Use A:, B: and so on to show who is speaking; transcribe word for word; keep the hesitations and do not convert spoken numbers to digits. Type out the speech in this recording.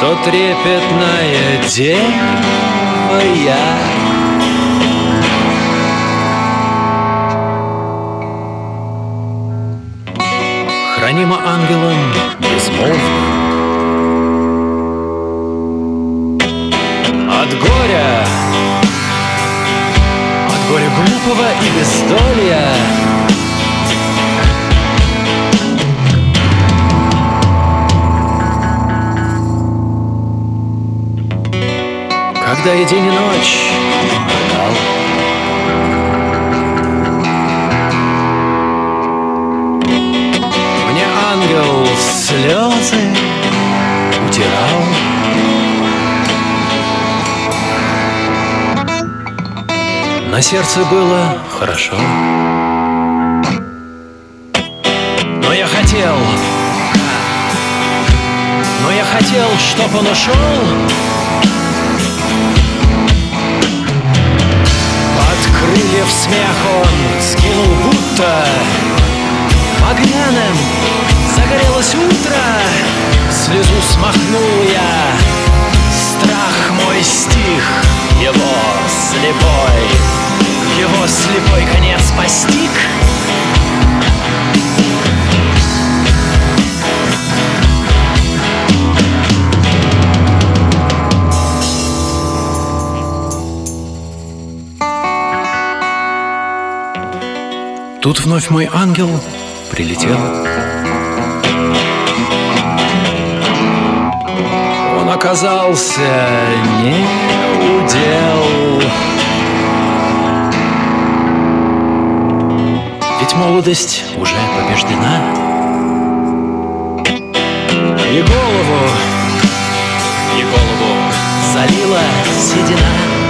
A: что трепетная дева я. Хранима ангелом безмолвно. От горя, от горя глупого и бездолья, когда и день, и ночь гадал. Мне ангел слезы утирал. На сердце было хорошо, но я хотел, но я хотел, чтоб он ушел. Под крыльев смех он скинул, будто багряным загорелось утро. Слезу смахнул я, страх мой стих, его слепой, его слепой конец постиг. Тут вновь мой ангел прилетел. Он оказался не удел. Ведь молодость уже побеждена. И голову, и голову залила седина.